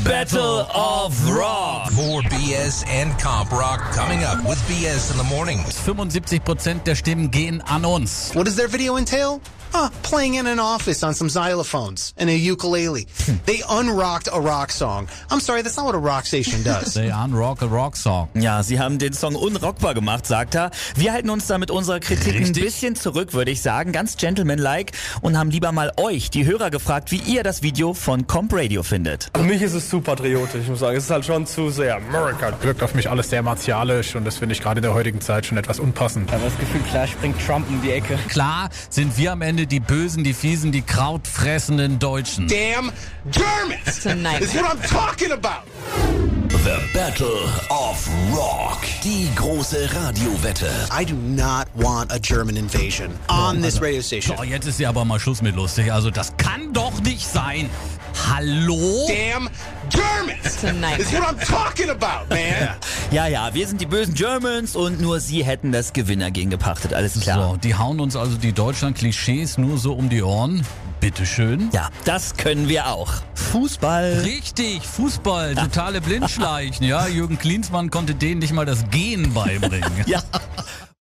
Battle of Rock. More BS and comp rock coming up with BS in the morning. 75% der Stimmen gehen an uns. What does their video entail? Playing in an office on some xylophones and a ukulele. They unrocked a rock song. I'm sorry, that's not what a rock station does. They unrock a rock song. Ja, sie haben den Song unrockbar gemacht, sagt er. Wir halten uns da mit unserer Kritik ein bisschen zurück, würde ich sagen. Ganz gentlemanlike und haben lieber mal euch, die Hörer, gefragt, wie ihr das Video von Comp Radio findet. Für mich ist es zu patriotisch, ich muss sagen. Es ist halt schon zu sehr America. Wirkt auf mich alles sehr martialisch und das finde ich gerade in der heutigen Zeit schon etwas unpassend. Ich habe das Gefühl, klar springt Trump um die Ecke. Klar sind wir am Ende die Bösen, die Fiesen, die krautfressenden Deutschen. Damn Germans! Tonight. Is what I'm talking about! The Battle of Rock. Die große Radiowette. I do not want a German invasion on this radio station. Oh, jetzt ist ja aber mal Schluss mit lustig. Also das kann doch nicht sein. Hallo? Damn Germans! Tonight. Is what I'm talking about, man! Ja, wir sind die bösen Germans und nur sie hätten das Gewinnergehen gepachtet, alles klar. So, die hauen uns also die Deutschland-Klischees nur so um die Ohren. Bitteschön. Ja, das können wir auch. Fußball. Richtig, Fußball, totale Blindschleichen. Ja, Jürgen Klinsmann konnte denen nicht mal das Gehen beibringen. Ja.